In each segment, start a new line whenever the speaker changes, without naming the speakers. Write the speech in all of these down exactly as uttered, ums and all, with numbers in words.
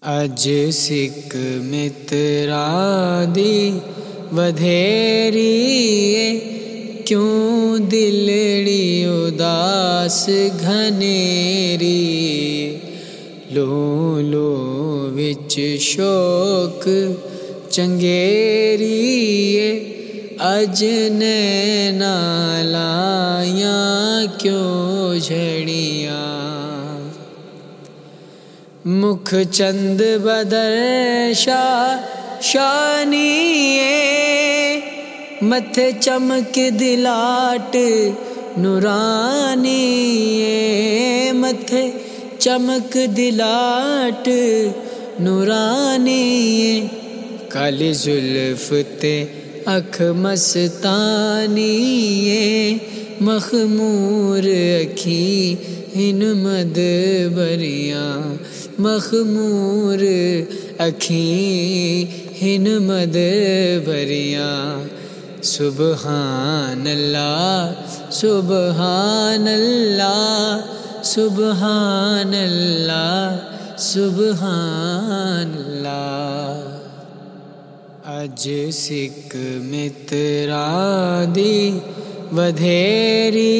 अज सिक मित्रा दी वधेरी क्यों दिलड़ी उदास घनेरी। लो लो विच शोक चंगेरी अज नैना लाया क्यों झड़िया। मुख चंद बदर शाह शानिए मथे चमक दिलाट नूरानी मथे चमक दिलाट नूरानी। काली जुल्फ ते अख मस्तानी मखमूर अखी हिन मद बरिया मखमूर अखी हिन मद बरिया। सुबहान अल्लाह सुबहान अल्लाह सुबहान अल्लाह सुबहान अल्लाह। अज सिक मित्रा दी वधेरी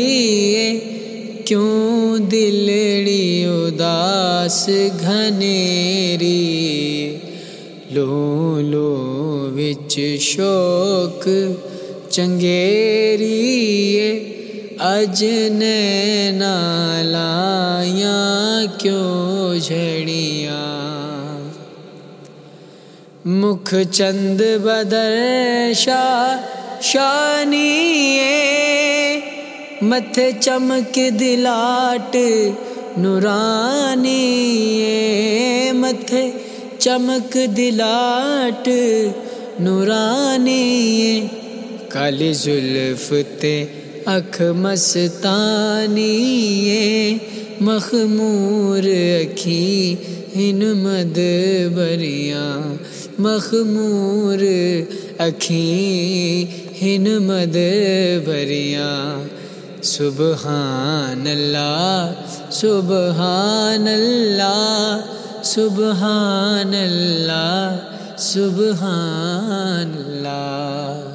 क्यों दिलड़ी उदास घनेरी। लो लो विच शोक चंगेरी अज नैना लाया क्यों झड़िया। मुख चंद बदर शाह शानिए मथे चमक दिलाट नूरानी मथे चमक दिलाट नूरानी। काली जुल्फ ते अख मस्तानी मखमूर अखी हिन मद बरिया मखमूर अखी हिन मद बरिया। सुबहान अल्लाह सुबहान अल्लाह सुबहान अल्लाह सुबहान अल्लाह।